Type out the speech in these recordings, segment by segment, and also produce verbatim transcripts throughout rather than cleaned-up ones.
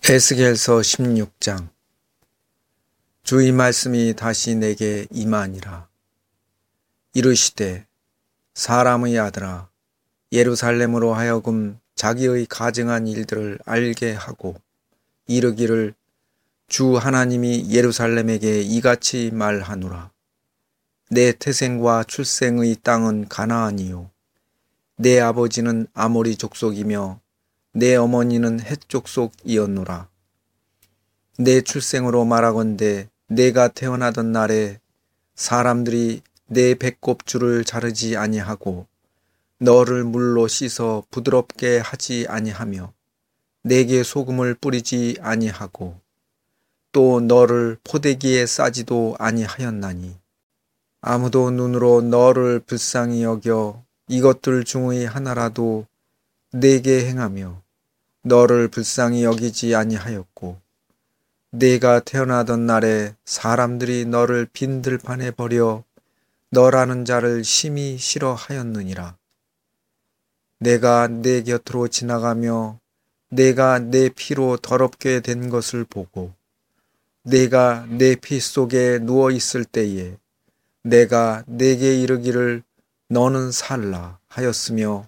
에스겔서 십육 장. 주의 말씀이 다시 내게 임하니라. 이르시되 사람의 아들아, 예루살렘으로 하여금 자기의 가증한 일들을 알게 하고 이르기를 주 하나님이 예루살렘에게 이같이 말하노라. 내 태생과 출생의 땅은 가나안이요 내 아버지는 아모리 족속이며 내 어머니는 헷 족속이었노라. 내 출생으로 말하건대 내가 태어나던 날에 사람들이 내 배꼽줄을 자르지 아니하고 너를 물로 씻어 부드럽게 하지 아니하며 내게 소금을 뿌리지 아니하고 또 너를 포대기에 싸지도 아니하였나니 아무도 눈으로 너를 불쌍히 여겨 이것들 중의 하나라도 내게 행하며 너를 불쌍히 여기지 아니하였고 내가 태어나던 날에 사람들이 너를 빈 들판에 버려 너라는 자를 심히 싫어하였느니라. 내가 내 곁으로 지나가며 내가 내 피로 더럽게 된 것을 보고 내가 내 피 속에 누워 있을 때에 내가 내게 이르기를 너는 살라 하였으며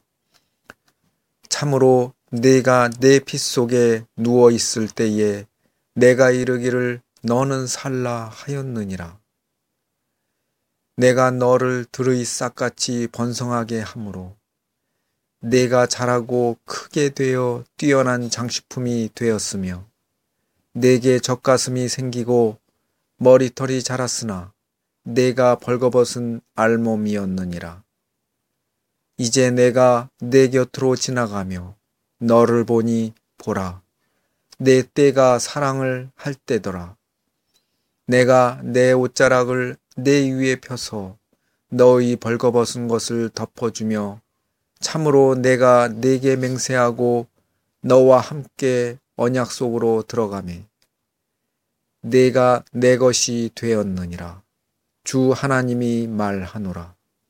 참으로 내가 내 피 속에 누워 있을 때에 내가 이르기를 너는 살라 하였느니라. 내가 너를 들의 싹같이 번성하게 하므로 내가 자라고 크게 되어 뛰어난 장식품이 되었으며 내게 젖가슴이 생기고 머리털이 자랐으나 내가 벌거벗은 알몸이었느니라. 이제 내가 내 곁으로 지나가며 너를 보니 보라, 내 때가 사랑을 할 때더라. 내가 내 옷자락을 내 위에 펴서 너의 벌거벗은 것을 덮어주며 참으로 내가 네게 맹세하고 너와 함께 언약 속으로 들어가매 내가 내 것이 되었느니라. 주 하나님이 말하노라.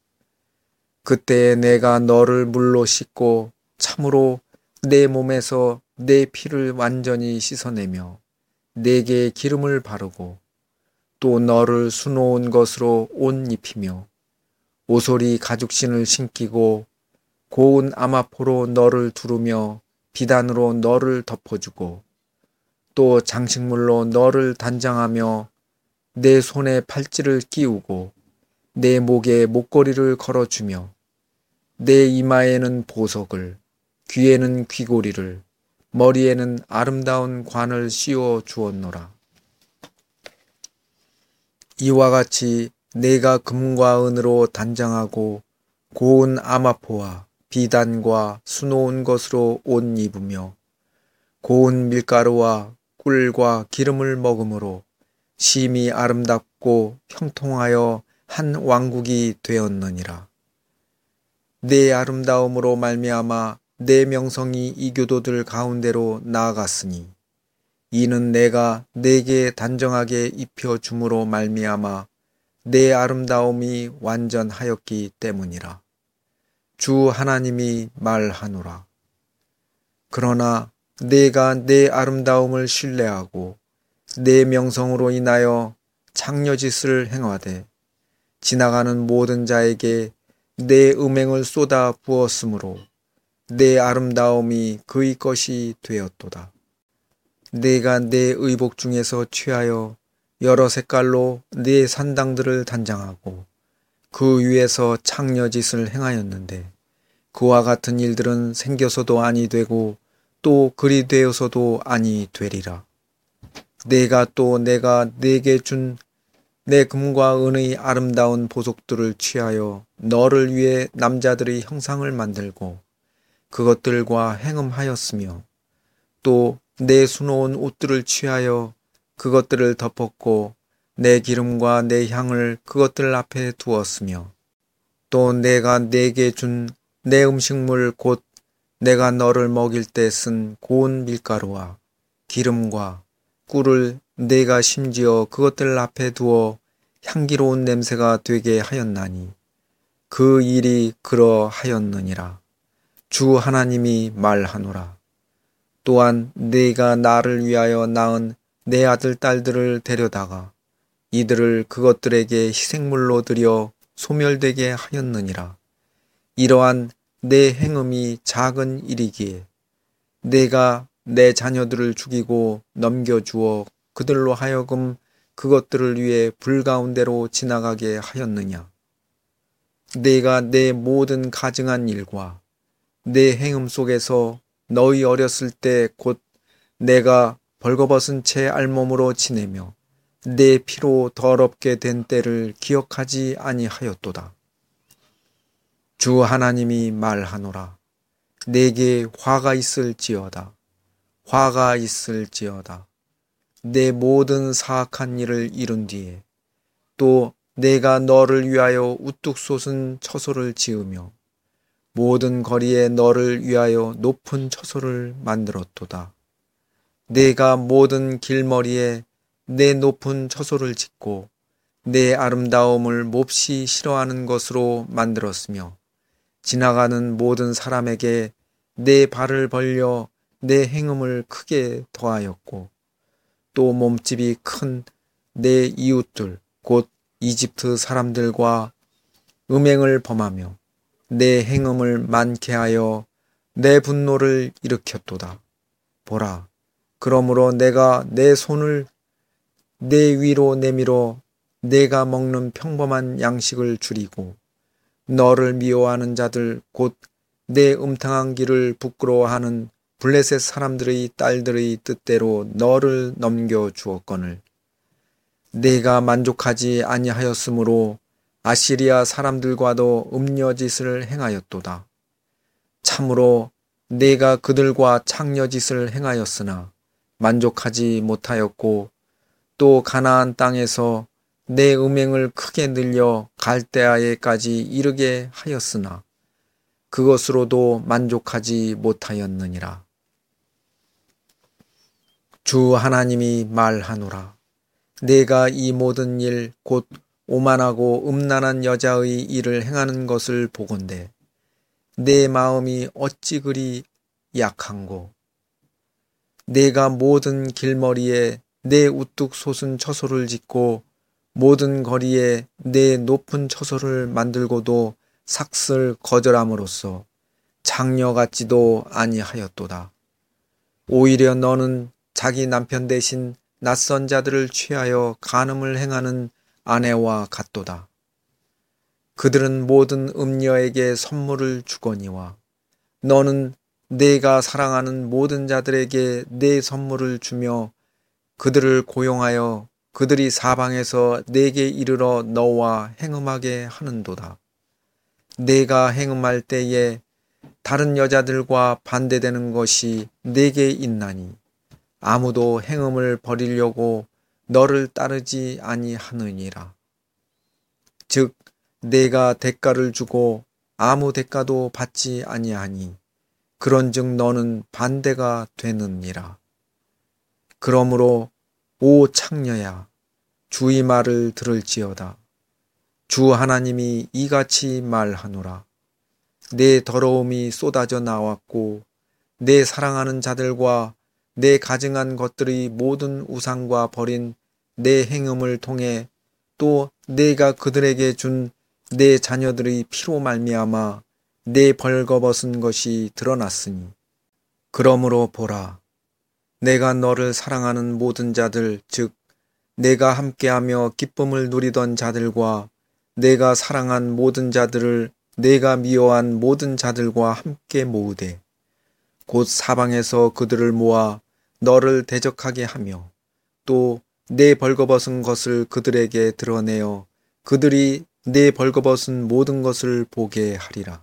그때 내가 너를 물로 씻고 참으로 내 몸에서 내 피를 완전히 씻어내며 내게 기름을 바르고 또 너를 수놓은 것으로 옷 입히며 오소리 가죽신을 신기고 고운 아마포로 너를 두르며 비단으로 너를 덮어주고 또 장식물로 너를 단장하며 내 손에 팔찌를 끼우고 내 목에 목걸이를 걸어주며 내 이마에는 보석을 귀에는 귀고리를 머리에는 아름다운 관을 씌워 주었노라. 이와 같이 내가 금과 은으로 단장하고 고운 아마포와 비단과 수놓은 것으로 옷 입으며 고운 밀가루와 꿀과 기름을 먹음으로 심히 아름답고 형통하여 한 왕국이 되었느니라. 내 아름다움으로 말미암아 내 명성이 이 교도들 가운데로 나아갔으니 이는 내가 내게 단정하게 입혀줌으로 말미암아 내 아름다움이 완전하였기 때문이라. 주 하나님이 말하노라. 그러나 내가 내 아름다움을 신뢰하고 내 명성으로 인하여 창녀짓을 행하되 지나가는 모든 자에게 내 음행을 쏟아 부었으므로 내 아름다움이 그의 것이 되었도다. 내가 내 의복 중에서 취하여 여러 색깔로 내 산당들을 단장하고 그 위에서 창녀짓을 행하였는데 그와 같은 일들은 생겨서도 아니 되고 또 그리 되어서도 아니 되리라. 내가 또 내가 네게 준 내 금과 은의 아름다운 보석들을 취하여 너를 위해 남자들의 형상을 만들고 그것들과 행음하였으며 또 내 수놓은 옷들을 취하여 그것들을 덮었고 내 기름과 내 향을 그것들 앞에 두었으며 또 내가 네게 준 내 음식물 곧 내가 너를 먹일 때 쓴 고운 밀가루와 기름과 꿀을 내가 심지어 그것들 앞에 두어 향기로운 냄새가 되게 하였나니 그 일이 그러하였느니라. 주 하나님이 말하노라. 또한 네가 나를 위하여 낳은 내 아들 딸들을 데려다가 이들을 그것들에게 희생물로 드려 소멸되게 하였느니라. 이러한 내 행음이 작은 일이기에 내가 내 자녀들을 죽이고 넘겨주어 그들로 하여금 그것들을 위해 불 가운데로 지나가게 하였느냐. 내가 내 모든 가증한 일과 내 행음 속에서 너희 어렸을 때 곧 내가 벌거벗은 채 알몸으로 지내며 내 피로 더럽게 된 때를 기억하지 아니하였도다. 주 하나님이 말하노라. 내게 화가 있을지어다. 화가 있을지어다. 내 모든 사악한 일을 이룬 뒤에 또 내가 너를 위하여 우뚝 솟은 처소를 지으며 모든 거리에 너를 위하여 높은 처소를 만들었도다. 내가 모든 길머리에 내 높은 처소를 짓고 내 아름다움을 몹시 싫어하는 것으로 만들었으며 지나가는 모든 사람에게 내 발을 벌려 내 행음을 크게 더하였고 또 몸집이 큰 내 이웃들 곧 이집트 사람들과 음행을 범하며 내 행음을 많게 하여 내 분노를 일으켰도다. 보라, 그러므로 내가 내 손을 내 위로 내밀어 내가 먹는 평범한 양식을 줄이고 너를 미워하는 자들 곧 내 음탕한 길을 부끄러워하는 블레셋 사람들의 딸들의 뜻대로 너를 넘겨 주었거늘 내가 만족하지 아니하였으므로 아시리아 사람들과도 음녀짓을 행하였도다. 참으로 내가 그들과 창녀짓을 행하였으나 만족하지 못하였고 또 가나안 땅에서 내 음행을 크게 늘려 갈대아에까지 이르게 하였으나 그것으로도 만족하지 못하였느니라. 주 하나님이 말하노라. 내가 이 모든 일 곧 오만하고 음란한 여자의 일을 행하는 것을 보건대 내 마음이 어찌 그리 약한고 내가 모든 길머리에 내 우뚝 솟은 처소를 짓고 모든 거리에 내 높은 처소를 만들고도 삭슬 거절함으로써 장녀 같지도 아니하였도다. 오히려 너는 자기 남편 대신 낯선 자들을 취하여 간음을 행하는 아내와 같도다. 그들은 모든 음녀에게 선물을 주거니와 너는 내가 사랑하는 모든 자들에게 내 선물을 주며 그들을 고용하여 그들이 사방에서 내게 이르러 너와 행음하게 하는도다. 내가 행음할 때에 다른 여자들과 반대되는 것이 내게 있나니 아무도 행음을 버리려고 너를 따르지 아니하느니라. 즉 내가 대가를 주고 아무 대가도 받지 아니하니 그런즉 너는 반대가 되느니라. 그러므로 오 창녀야 주의 말을 들을지어다. 주 하나님이 이같이 말하노라. 내 더러움이 쏟아져 나왔고 내 사랑하는 자들과 내 가증한 것들의 모든 우상과 버린 내 행음을 통해 또 내가 그들에게 준 내 자녀들의 피로 말미암아 내 벌거벗은 것이 드러났으니 그러므로 보라 내가 너를 사랑하는 모든 자들 즉 내가 함께하며 기쁨을 누리던 자들과 내가 사랑한 모든 자들을 내가 미워한 모든 자들과 함께 모으되 곧 사방에서 그들을 모아 너를 대적하게 하며 또 내 벌거벗은 것을 그들에게 드러내어 그들이 내 벌거벗은 모든 것을 보게 하리라.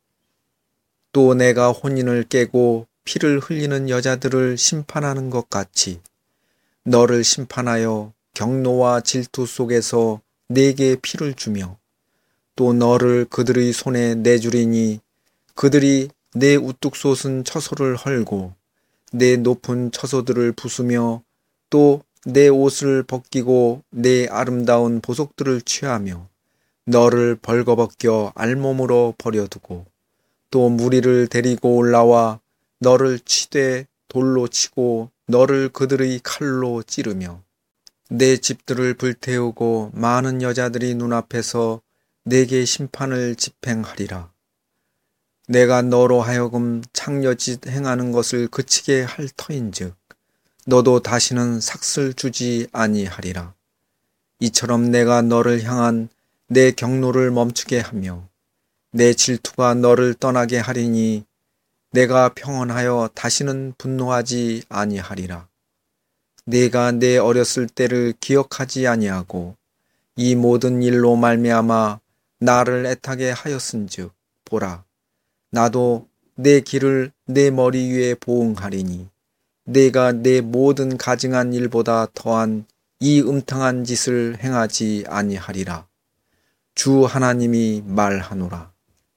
또 내가 혼인을 깨고 피를 흘리는 여자들을 심판하는 것 같이 너를 심판하여 경노와 질투 속에서 내게 피를 주며 또 너를 그들의 손에 내주리니 그들이 내 우뚝 솟은 처소를 헐고 내 높은 처소들을 부수며 또 내 옷을 벗기고 내 아름다운 보석들을 취하며 너를 벌거벗겨 알몸으로 버려두고 또 무리를 데리고 올라와 너를 치되 돌로 치고 너를 그들의 칼로 찌르며 내 집들을 불태우고 많은 여자들이 눈앞에서 내게 심판을 집행하리라. 내가 너로 하여금 창녀짓 행하는 것을 그치게 할 터인즉 너도 다시는 삭슬 주지 아니하리라. 이처럼 내가 너를 향한 내 경노를 멈추게 하며 내 질투가 너를 떠나게 하리니 내가 평온하여 다시는 분노하지 아니하리라. 내가 내 어렸을 때를 기억하지 아니하고 이 모든 일로 말미암아 나를 애타게 하였은즉 보라, 나도 내 길을 내 머리 위에 보응하리니 내가 내 모든 가증한 일보다 더한 이 음탕한 짓을 행하지 아니하리라. 주 하나님이 말하노라.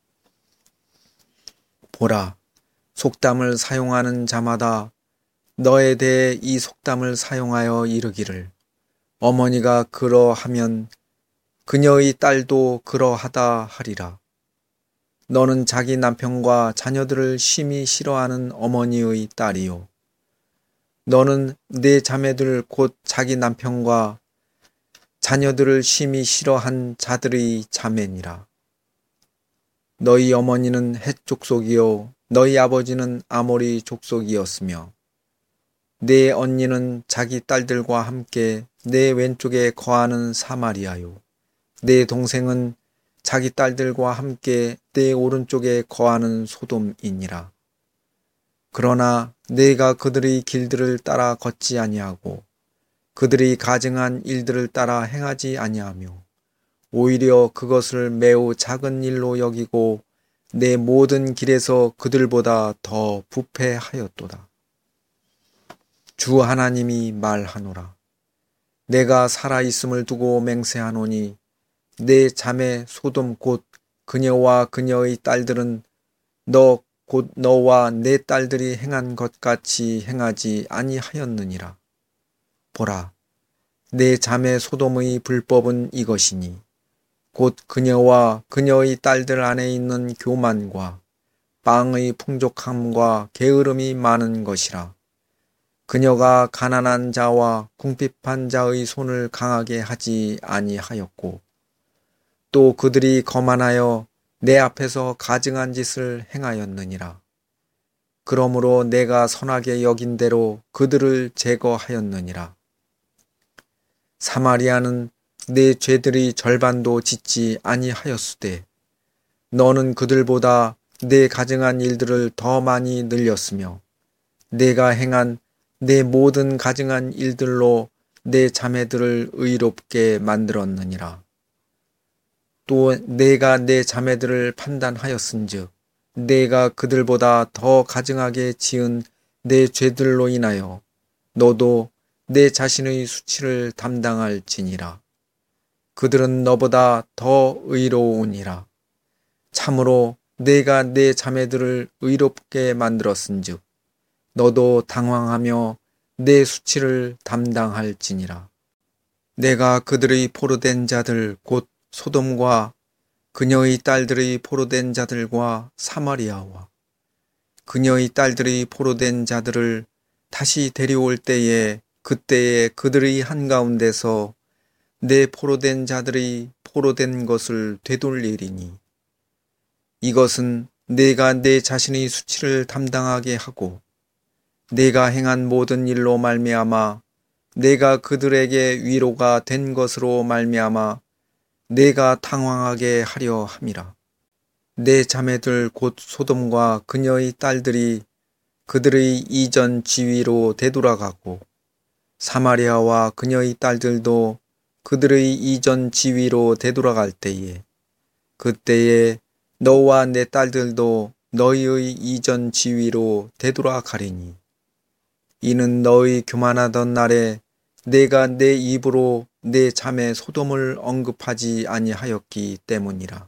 보라, 속담을 사용하는 자마다 너에 대해 이 속담을 사용하여 이르기를 어머니가 그러하면 그녀의 딸도 그러하다 하리라. 너는 자기 남편과 자녀들을 심히 싫어하는 어머니의 딸이요. 너는 네 자매들 곧 자기 남편과 자녀들을 심히 싫어한 자들의 자매니라. 너희 어머니는 헷 족속이요 너희 아버지는 아모리 족속이었으며 네 언니는 자기 딸들과 함께 내 왼쪽에 거하는 사마리아요. 내 동생은 자기 딸들과 함께 내 오른쪽에 거하는 소돔이니라. 그러나 내가 그들의 길들을 따라 걷지 아니하고 그들이 가증한 일들을 따라 행하지 아니하며 오히려 그것을 매우 작은 일로 여기고 내 모든 길에서 그들보다 더 부패하였도다. 주 하나님이 말하노라. 내가 살아있음을 두고 맹세하노니 내 자매 소돔 곧 그녀와 그녀의 딸들은 너 곧 너와 내 딸들이 행한 것 같이 행하지 아니하였느니라. 보라, 내 자매 소돔의 불법은 이것이니 곧 그녀와 그녀의 딸들 안에 있는 교만과 빵의 풍족함과 게으름이 많은 것이라. 그녀가 가난한 자와 궁핍한 자의 손을 강하게 하지 아니하였고 또 그들이 거만하여 내 앞에서 가증한 짓을 행하였느니라. 그러므로 내가 선하게 여긴 대로 그들을 제거하였느니라. 사마리아는 내 죄들의 절반도 짓지 아니하였으되 너는 그들보다 내 가증한 일들을 더 많이 늘렸으며 내가 행한 내 모든 가증한 일들로 내 자매들을 의롭게 만들었느니라. 또 내가 내 자매들을 판단하였은즉 내가 그들보다 더 가증하게 지은 내 죄들로 인하여 너도 내 자신의 수치를 담당할지니라. 그들은 너보다 더 의로우니라. 참으로 내가 내 자매들을 의롭게 만들었은즉 너도 당황하며 내 수치를 담당할지니라. 내가 그들의 포로된 자들 곧 소돔과 그녀의 딸들의 포로된 자들과 사마리아와 그녀의 딸들의 포로된 자들을 다시 데려올 때에 그때에 그들의 한가운데서 내 포로된 자들의 포로된 것을 되돌리리니 이것은 내가 내 자신의 수치를 담당하게 하고 내가 행한 모든 일로 말미암아 내가 그들에게 위로가 된 것으로 말미암아 내가 당황하게 하려 함이라. 내 자매들 곧 소돔과 그녀의 딸들이 그들의 이전 지위로 되돌아가고 사마리아와 그녀의 딸들도 그들의 이전 지위로 되돌아갈 때에 그때에 너와 내 딸들도 너희의 이전 지위로 되돌아가리니 이는 너희 교만하던 날에 내가 내 입으로 내 자매 소돔을 언급하지 아니하였기 때문이라.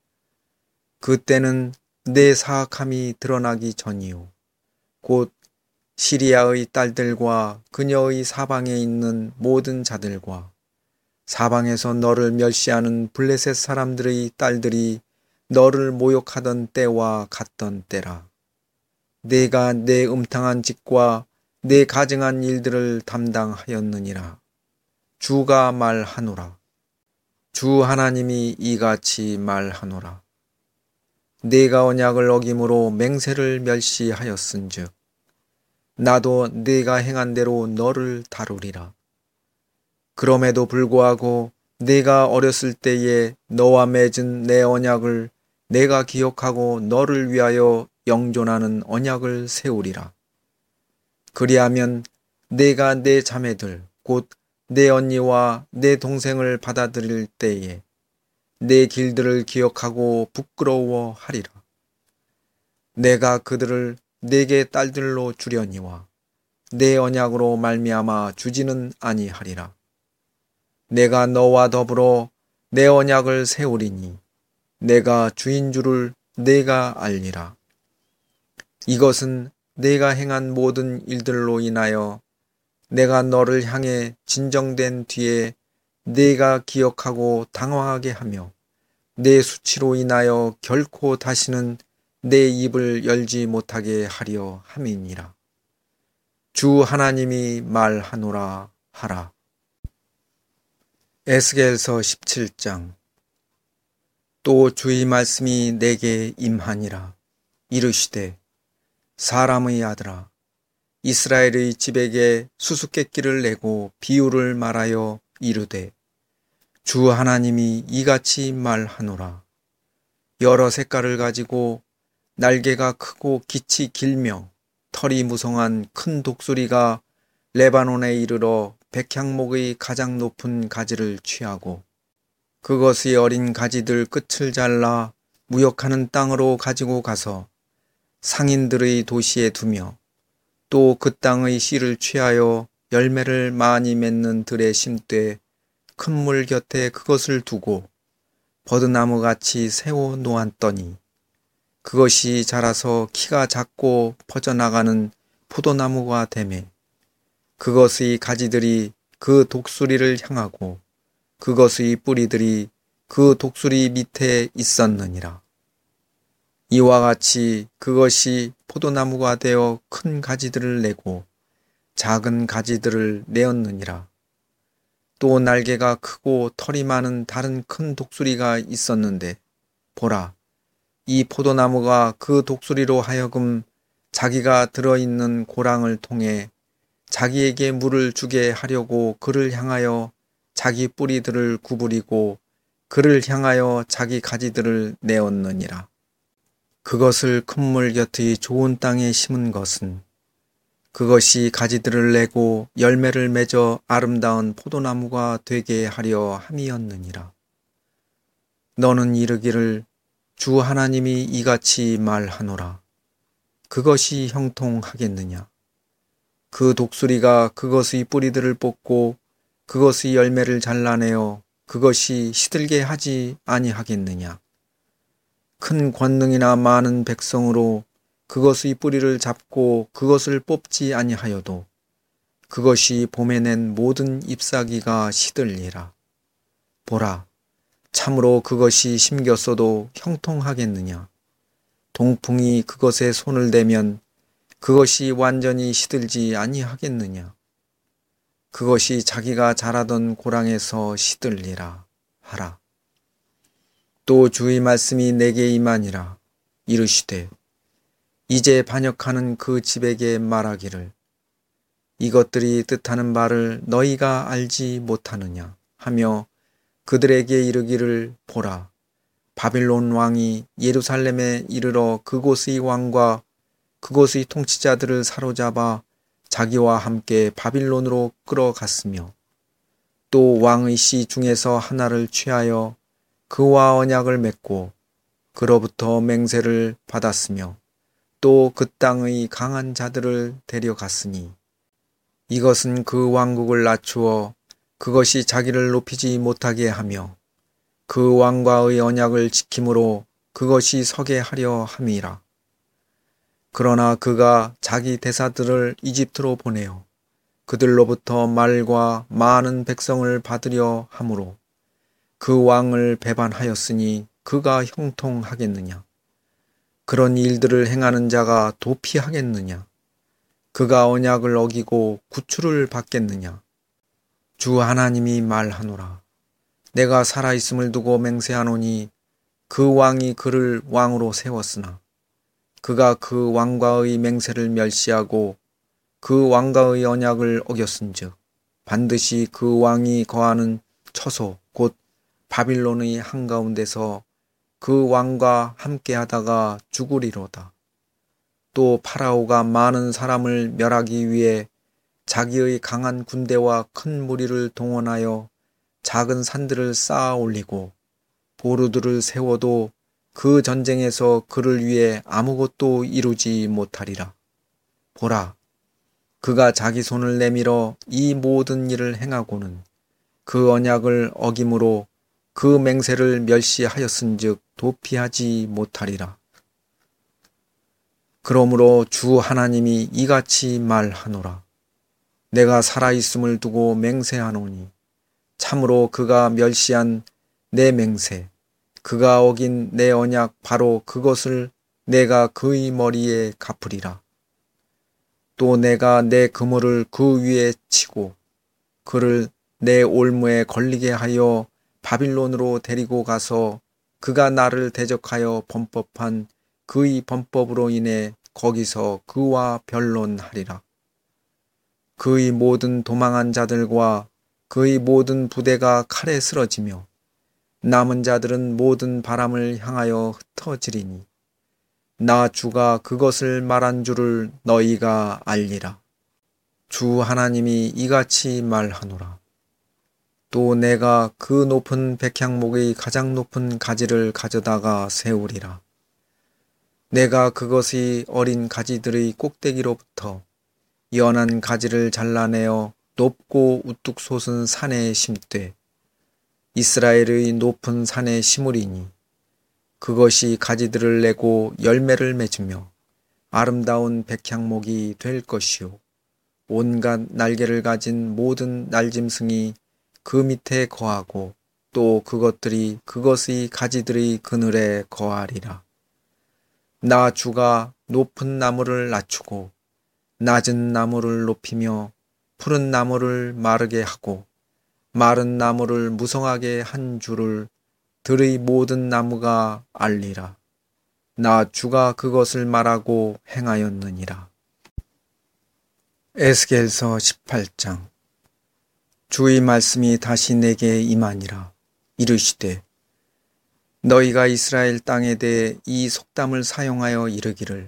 그때는 내 사악함이 드러나기 전이요 곧 시리아의 딸들과 그녀의 사방에 있는 모든 자들과 사방에서 너를 멸시하는 블레셋 사람들의 딸들이 너를 모욕하던 때와 같던 때라. 내가 내 음탕한 짓과 내 가증한 일들을 담당하였느니라. 주가 말하노라. 주 하나님이 이같이 말하노라. 내가 언약을 어김으로 맹세를 멸시하였은즉 나도 내가 행한 대로 너를 다루리라. 그럼에도 불구하고 내가 어렸을 때에 너와 맺은 내 언약을 내가 기억하고 너를 위하여 영존하는 언약을 세우리라. 그리하면 내가 내 자매들 곧 내 언니와 내 동생을 받아들일 때에 내 길들을 기억하고 부끄러워하리라. 내가 그들을 내게 딸들로 주려니와 내 언약으로 말미암아 주지는 아니하리라. 내가 너와 더불어 내 언약을 세우리니 내가 주인 줄을 내가 알리라. 이것은 내가 행한 모든 일들로 인하여 내가 너를 향해 진정된 뒤에 내가 기억하고 당황하게 하며 내 수치로 인하여 결코 다시는 내 입을 열지 못하게 하려 함이니라. 주 하나님이 말하노라 하라. 에스겔서 십칠 장. 또 주의 말씀이 내게 임하니라. 이르시되 사람의 아들아, 이스라엘의 집에게 수수께끼를 내고 비유를 말하여 이르되 주 하나님이 이같이 말하노라. 여러 색깔을 가지고 날개가 크고 깃이 길며 털이 무성한 큰 독수리가 레바논에 이르러 백향목의 가장 높은 가지를 취하고 그것의 어린 가지들 끝을 잘라 무역하는 땅으로 가지고 가서 상인들의 도시에 두며 또 그 땅의 씨를 취하여 열매를 많이 맺는 들에 심되 큰 물 곁에 그것을 두고 버드나무같이 세워 놓았더니 그것이 자라서 키가 작고 퍼져나가는 포도나무가 되매 그것의 가지들이 그 독수리를 향하고 그것의 뿌리들이 그 독수리 밑에 있었느니라. 이와 같이 그것이 포도나무가 되어 큰 가지들을 내고 작은 가지들을 내었느니라. 또 날개가 크고 털이 많은 다른 큰 독수리가 있었는데 보라, 이 포도나무가 그 독수리로 하여금 자기가 들어있는 고랑을 통해 자기에게 물을 주게 하려고 그를 향하여 자기 뿌리들을 구부리고 그를 향하여 자기 가지들을 내었느니라. 그것을 큰 물 곁의 좋은 땅에 심은 것은 그것이 가지들을 내고 열매를 맺어 아름다운 포도나무가 되게 하려 함이었느니라. 너는 이르기를 주 하나님이 이같이 말하노라. 그것이 형통하겠느냐? 그 독수리가 그것의 뿌리들을 뽑고 그것의 열매를 잘라내어 그것이 시들게 하지 아니하겠느냐? 큰 권능이나 많은 백성으로 그것의 뿌리를 잡고 그것을 뽑지 아니하여도 그것이 봄에 낸 모든 잎사귀가 시들리라. 보라, 참으로 그것이 심겼어도 형통하겠느냐? 동풍이 그것에 손을 대면 그것이 완전히 시들지 아니하겠느냐? 그것이 자기가 자라던 고랑에서 시들리라 하라. 또 주의 말씀이 내게 임하니라. 이르시되 이제 반역하는 그 집에게 말하기를 이것들이 뜻하는 바를 너희가 알지 못하느냐 하며 그들에게 이르기를 보라, 바빌론 왕이 예루살렘에 이르러 그곳의 왕과 그곳의 통치자들을 사로잡아 자기와 함께 바빌론으로 끌어갔으며 또 왕의 씨 중에서 하나를 취하여 그와 언약을 맺고 그로부터 맹세를 받았으며 또 그 땅의 강한 자들을 데려갔으니 이것은 그 왕국을 낮추어 그것이 자기를 높이지 못하게 하며 그 왕과의 언약을 지킴으로 그것이 서게 하려 함이라. 그러나 그가 자기 대사들을 이집트로 보내어 그들로부터 말과 많은 백성을 받으려 함으로 그 왕을 배반하였으니 그가 형통하겠느냐? 그런 일들을 행하는 자가 도피하겠느냐? 그가 언약을 어기고 구출을 받겠느냐? 주 하나님이 말하노라. 내가 살아있음을 두고 맹세하노니 그 왕이 그를 왕으로 세웠으나 그가 그 왕과의 맹세를 멸시하고 그 왕과의 언약을 어겼은즉 반드시 그 왕이 거하는 처소 곧 바빌론의 한가운데서 그 왕과 함께하다가 죽으리로다. 또 파라오가 많은 사람을 멸하기 위해 자기의 강한 군대와 큰 무리를 동원하여 작은 산들을 쌓아 올리고 보루들을 세워도 그 전쟁에서 그를 위해 아무것도 이루지 못하리라. 보라, 그가 자기 손을 내밀어 이 모든 일을 행하고는 그 언약을 어김으로 그 맹세를 멸시하였은즉 도피하지 못하리라. 그러므로 주 하나님이 이같이 말하노라. 내가 살아있음을 두고 맹세하노니 참으로 그가 멸시한 내 맹세, 그가 어긴 내 언약 바로 그것을 내가 그의 머리에 갚으리라. 또 내가 내 그물을 그 위에 치고 그를 내 올무에 걸리게 하여 바빌론으로 데리고 가서 그가 나를 대적하여 범법한 그의 범법으로 인해 거기서 그와 변론하리라. 그의 모든 도망한 자들과 그의 모든 부대가 칼에 쓰러지며 남은 자들은 모든 바람을 향하여 흩어지리니 나 주가 그것을 말한 줄을 너희가 알리라. 주 하나님이 이같이 말하노라. 또 내가 그 높은 백향목의 가장 높은 가지를 가져다가 세우리라. 내가 그것의 어린 가지들의 꼭대기로부터 연한 가지를 잘라내어 높고 우뚝 솟은 산에 심되 이스라엘의 높은 산에 심으리니 그것이 가지들을 내고 열매를 맺으며 아름다운 백향목이 될 것이요 온갖 날개를 가진 모든 날짐승이 그 밑에 거하고 또 그것들이 그것의 가지들의 그늘에 거하리라. 나 주가 높은 나무를 낮추고 낮은 나무를 높이며 푸른 나무를 마르게 하고 마른 나무를 무성하게 한 줄을 들의 모든 나무가 알리라. 나 주가 그것을 말하고 행하였느니라. 에스겔서 십팔 장. 주의 말씀이 다시 내게 임하니라. 이르시되 너희가 이스라엘 땅에 대해 이 속담을 사용하여 이르기를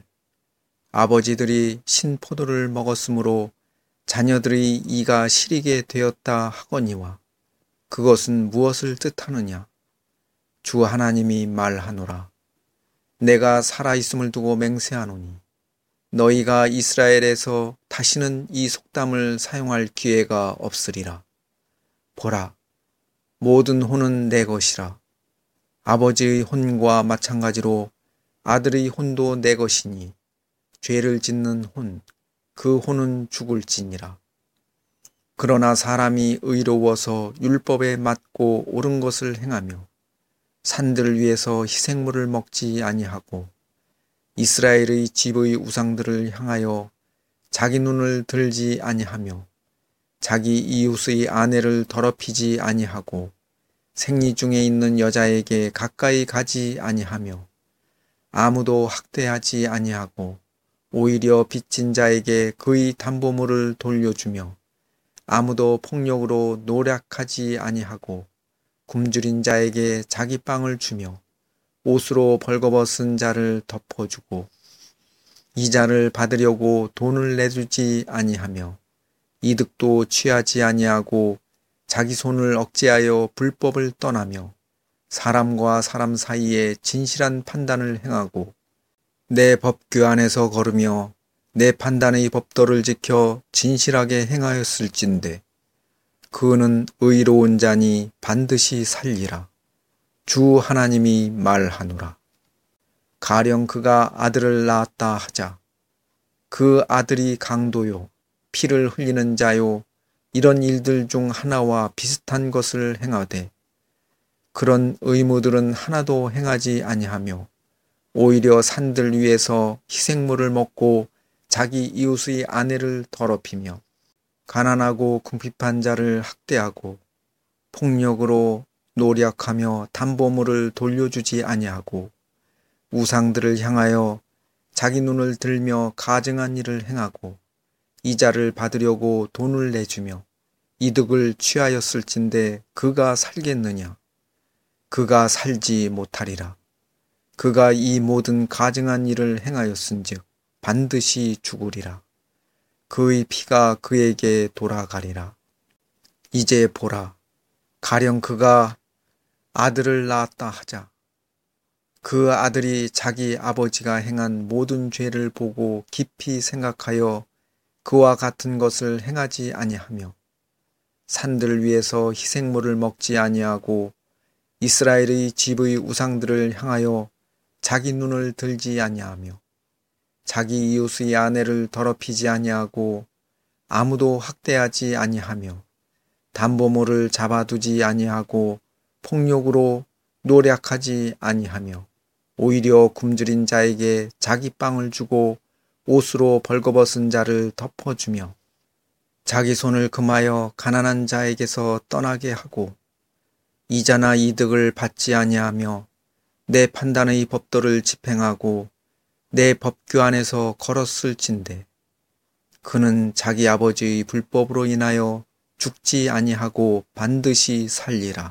아버지들이 신포도를 먹었으므로 자녀들의 이가 시리게 되었다 하거니와 그것은 무엇을 뜻하느냐? 주 하나님이 말하노라. 내가 살아있음을 두고 맹세하노니 너희가 이스라엘에서 다시는 이 속담을 사용할 기회가 없으리라. 보라, 모든 혼은 내 것이라. 아버지의 혼과 마찬가지로 아들의 혼도 내 것이니 죄를 짓는 혼, 그 혼은 죽을지니라. 그러나 사람이 의로워서 율법에 맞고 옳은 것을 행하며 산들 위에서 희생물을 먹지 아니하고 이스라엘의 집의 우상들을 향하여 자기 눈을 들지 아니하며 자기 이웃의 아내를 더럽히지 아니하고 생리 중에 있는 여자에게 가까이 가지 아니하며 아무도 학대하지 아니하고 오히려 빚진 자에게 그의 담보물을 돌려주며 아무도 폭력으로 노략하지 아니하고 굶주린 자에게 자기 빵을 주며 옷으로 벌거벗은 자를 덮어주고 이자를 받으려고 돈을 내주지 아니하며 이득도 취하지 아니하고 자기 손을 억제하여 불법을 떠나며 사람과 사람 사이에 진실한 판단을 행하고 내 법규 안에서 걸으며 내 판단의 법도를 지켜 진실하게 행하였을진데 그는 의로운 자니 반드시 살리라. 주 하나님이 말하노라. 가령 그가 아들을 낳았다 하자. 그 아들이 강도요 피를 흘리는 자요 이런 일들 중 하나와 비슷한 것을 행하되 그런 의무들은 하나도 행하지 아니하며 오히려 산들 위에서 희생물을 먹고 자기 이웃의 아내를 더럽히며 가난하고 궁핍한 자를 학대하고 폭력으로 노력하며 담보물을 돌려주지 아니하고 우상들을 향하여 자기 눈을 들며 가증한 일을 행하고 이자를 받으려고 돈을 내주며 이득을 취하였을진데 그가 살겠느냐? 그가 살지 못하리라. 그가 이 모든 가증한 일을 행하였은즉 반드시 죽으리라. 그의 피가 그에게 돌아가리라. 이제 보라, 가령 그가 아들을 낳았다 하자. 그 아들이 자기 아버지가 행한 모든 죄를 보고 깊이 생각하여 그와 같은 것을 행하지 아니하며 산들 위에서 희생물을 먹지 아니하고 이스라엘의 집의 우상들을 향하여 자기 눈을 들지 아니하며 자기 이웃의 아내를 더럽히지 아니하고 아무도 학대하지 아니하며 담보물을 잡아두지 아니하고 폭력으로 노력하지 아니하며 오히려 굶주린 자에게 자기 빵을 주고 옷으로 벌거벗은 자를 덮어주며 자기 손을 금하여 가난한 자에게서 떠나게 하고 이자나 이득을 받지 아니하며 내 판단의 법도를 집행하고 내 법규 안에서 걸었을진데 그는 자기 아버지의 불법으로 인하여 죽지 아니하고 반드시 살리라.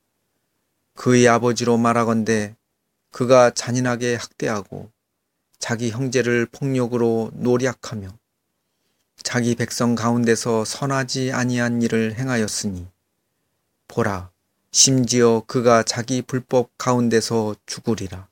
그의 아버지로 말하건대 그가 잔인하게 학대하고 자기 형제를 폭력으로 노략하며 자기 백성 가운데서 선하지 아니한 일을 행하였으니 보라, 심지어 그가 자기 불법 가운데서 죽으리라.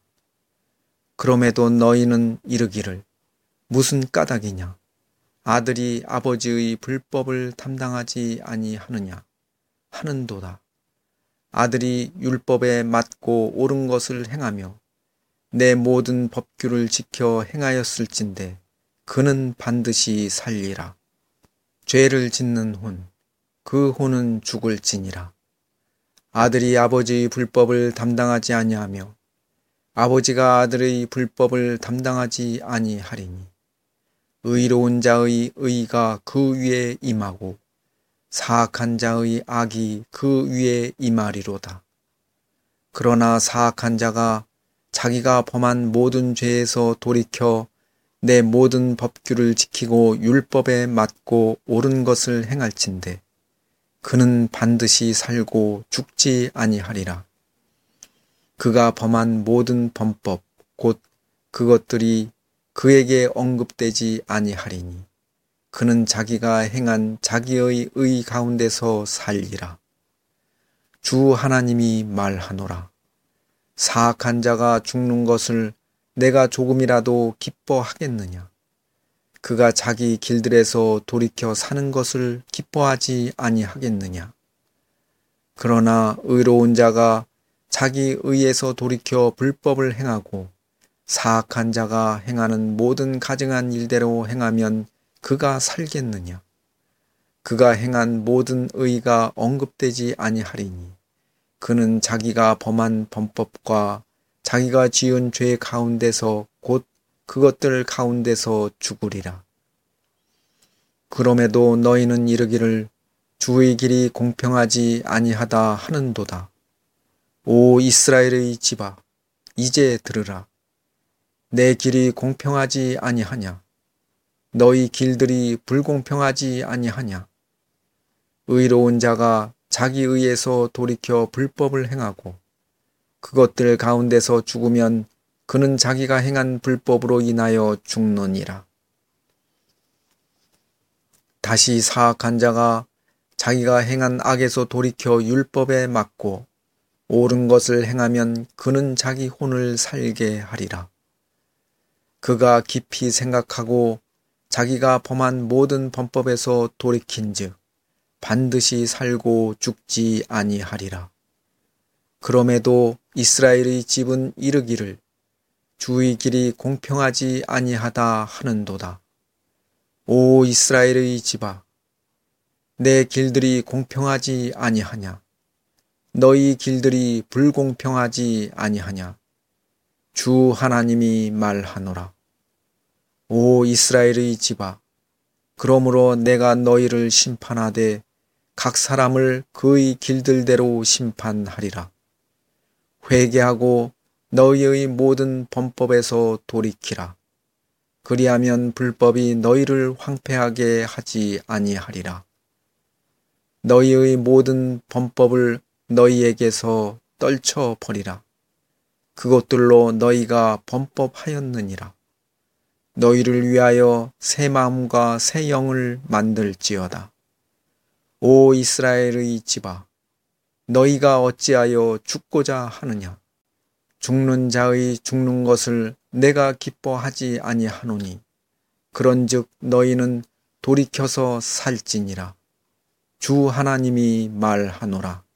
그럼에도 너희는 이르기를 무슨 까닭이냐? 아들이 아버지의 불법을 담당하지 아니하느냐 하는도다. 아들이 율법에 맞고 옳은 것을 행하며 내 모든 법규를 지켜 행하였을진데 그는 반드시 살리라. 죄를 짓는 혼, 그 혼은 죽을지니라. 아들이 아버지의 불법을 담당하지 아니하며 아버지가 아들의 불법을 담당하지 아니하리니 의로운 자의 의가 그 위에 임하고 사악한 자의 악이 그 위에 임하리로다. 그러나 사악한 자가 자기가 범한 모든 죄에서 돌이켜 내 모든 법규를 지키고 율법에 맞고 옳은 것을 행할진대 그는 반드시 살고 죽지 아니하리라. 그가 범한 모든 범법 곧 그것들이 그에게 언급되지 아니하리니 그는 자기가 행한 자기의 의 가운데서 살리라. 주 하나님이 말하노라. 사악한 자가 죽는 것을 내가 조금이라도 기뻐하겠느냐? 그가 자기 길들에서 돌이켜 사는 것을 기뻐하지 아니하겠느냐? 그러나 의로운 자가 자기 의에서 돌이켜 불법을 행하고 사악한 자가 행하는 모든 가증한 일대로 행하면 그가 살겠느냐? 그가 행한 모든 의가 언급되지 아니하리니 그는 자기가 범한 범법과 자기가 지은 죄 가운데서 곧 그것들 가운데서 죽으리라. 그럼에도 너희는 이르기를 주의 길이 공평하지 아니하다 하는도다. 오 이스라엘의 집아, 이제 들으라. 내 길이 공평하지 아니하냐? 너희 길들이 불공평하지 아니하냐? 의로운 자가 자기 의에서 돌이켜 불법을 행하고 그것들 가운데서 죽으면 그는 자기가 행한 불법으로 인하여 죽느니라. 다시 사악한 자가 자기가 행한 악에서 돌이켜 율법에 맞고 옳은 것을 행하면 그는 자기 혼을 살게 하리라. 그가 깊이 생각하고 자기가 범한 모든 범법에서 돌이킨즉 반드시 살고 죽지 아니하리라. 그럼에도 이스라엘의 집은 이르기를 주의 길이 공평하지 아니하다 하는도다. 오 이스라엘의 집아, 내 길들이 공평하지 아니하냐? 너희 길들이 불공평하지 아니하냐? 주 하나님이 말하노라. 오 이스라엘의 집아, 그러므로 내가 너희를 심판하되 각 사람을 그의 길들대로 심판하리라. 회개하고 너희의 모든 범법에서 돌이키라. 그리하면 불법이 너희를 황폐하게 하지 아니하리라. 너희의 모든 범법을 너희에게서 떨쳐버리라. 그것들로 너희가 범법하였느니라. 너희를 위하여 새 마음과 새 영을 만들지어다. 오 이스라엘의 집아, 너희가 어찌하여 죽고자 하느냐? 죽는 자의 죽는 것을 내가 기뻐하지 아니하노니 그런즉 너희는 돌이켜서 살지니라. 주 하나님이 말하노라.